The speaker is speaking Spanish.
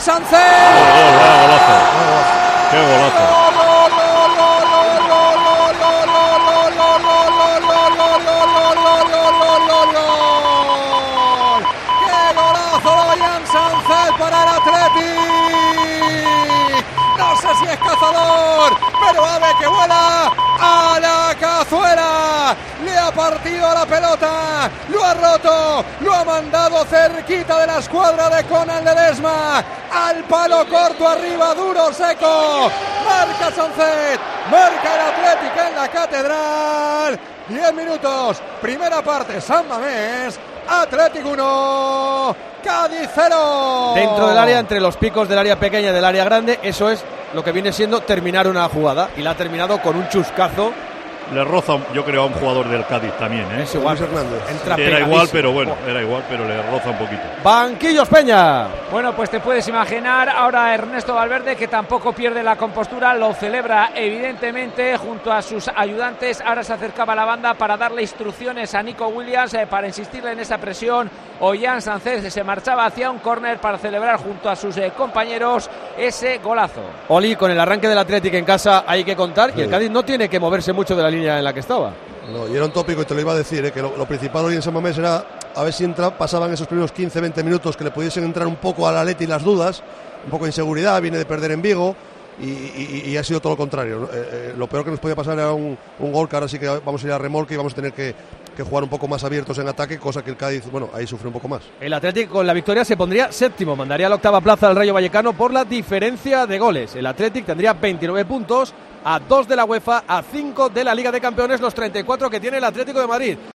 Sánchez. Golazo. Qué golazo. Para el Athletic, no sé si es cazador, pero ave que vuela a la cazuela, le ha partido la pelota, lo ha roto, lo ha mandado cerquita de la escuadra de Conan Ledesma, al palo corto arriba, duro, seco, marca Sánchez, marca el Athletic en la Catedral. 10 minutos, primera parte, San Mamés, Athletic 1, Cádiz 0. Dentro del área, entre los picos del área pequeña y del área grande, eso es lo que viene siendo terminar una jugada, y la ha terminado con un chuscazo. Le roza, yo creo, a un jugador del Cádiz también, ¿eh? Es igual, era igual, pero bueno, era igual, pero le roza un poquito. Banquillos Peña. Bueno, pues te puedes imaginar ahora Ernesto Valverde, que tampoco pierde la compostura, lo celebra evidentemente junto a sus ayudantes. Ahora se acercaba a la banda para darle instrucciones a Nico Williams, para insistirle en esa presión. Ollán Sánchez se marchaba hacia un córner para celebrar junto a sus compañeros ese golazo. Oli, con el arranque del Athletic en casa hay que contar, y el Cádiz no tiene que moverse mucho de la línea en la que estaba. No, y era un tópico, y te lo iba a decir, que lo principal hoy en San Mamés era a ver si pasaban esos primeros 15-20 minutos que le pudiesen entrar un poco al Atleti las dudas, un poco de inseguridad, viene de perder en Vigo, y ha sido todo lo contrario. Lo peor que nos podía pasar era un gol, que ahora sí que vamos a ir a remolque y vamos a tener que jugar un poco más abiertos en ataque, cosa que el Cádiz, bueno, ahí sufre un poco más. El Atlético con la victoria se pondría séptimo, mandaría a la octava plaza al Rayo Vallecano por la diferencia de goles. El Atlético tendría 29 puntos, a 2 de la UEFA, a 5 de la Liga de Campeones, los 34 que tiene el Atlético de Madrid.